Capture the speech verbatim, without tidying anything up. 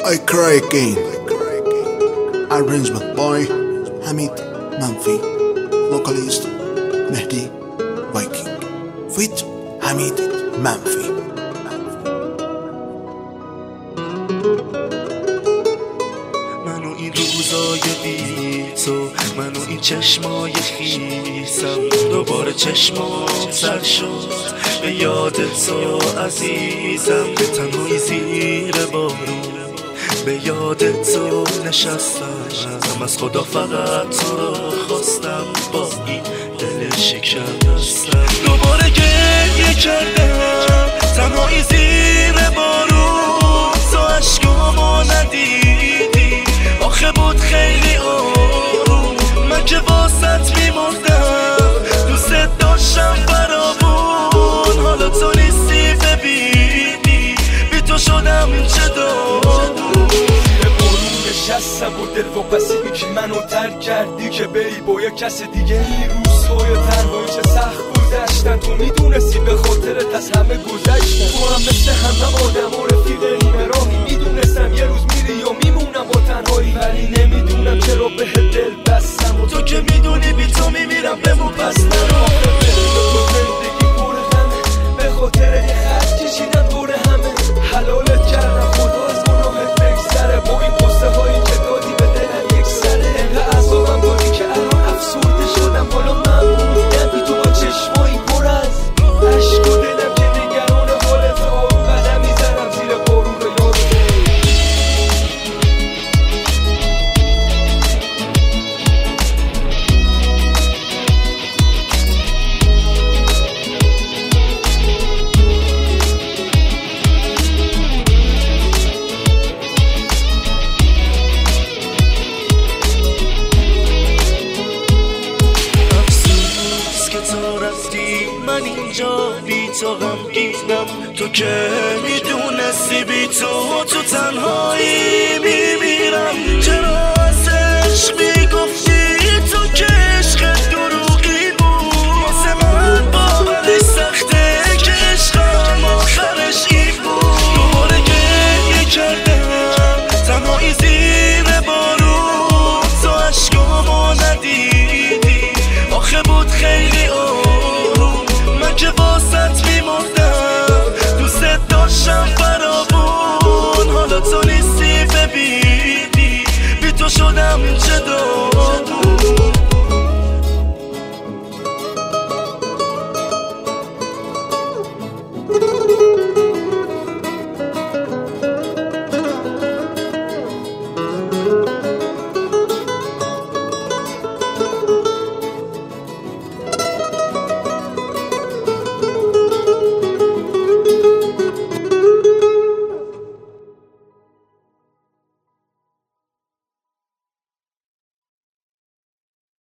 I cry again. Arrangement by Hamid Manfi. Vocalist Mehdi Viking. With Hamid Manfi. منو این روزای بی تو، منو این چشمای خیسم، دوباره چشمام سر شد به یاد تو عزیزم. به تنهایی زیر بارون به یاد تو نشستم، از خدا فقط تو را خواستم، با این دل شکستم. دوباره گریه کردم تنهایی زیر بارون، تو عشقامو ندیدی آخه بود خیلی آروم. من که واسط میمردم دوست داشتم فراوون، حالا تو نیستی ببینی بی تو شدم چه دارون. به بارون نشستم و دل و پسیدی که منو ترک کردی که بری با یه کس دیگه. این روزهای تنهایی چه سخت گذشتن، تو میدونستی به خاطرت از همه گذشتن. تو هم مثل همه آدم و رفیق نیمه راهی، میدونستم یه روز میری یا میمونم با تنهایی، ولی نمیدونم چرا به دل بستم. و تو که میدونی بی تو میمیرم بمون پس نرو. آخه بره تو زندگی پر همه، به خاطر یه خط کشیدم دور همه. حلالت کردم خدا از گناهت بگذره، با این قصه هایی که دادی به دلم یک سره. انقدر عذابم دادی که الان افسرده شدم، حالا من موندم بی تو با چشمایی پر از عشق و دلم که نگران حالت. آروم قدم میزنم زیر بارون رو یاد من اینجا بی تو غمگینم. تو که میدونستی بی تو تو تنهایی میمیرم. چرا از عشق میگفتی تو که عشق دروغی بود؟ واسه من باورش سخته که عشقم آخرش این بود. دوباره گریه کردم تنهایی زیر بارون، تو عشقامو ندیدی آخه بود خیلی آروم. من که واسط میمردم دوست داشتم فراوون، حالا تو نیستی ببینی بی تو شدم چه دارون. Thank you.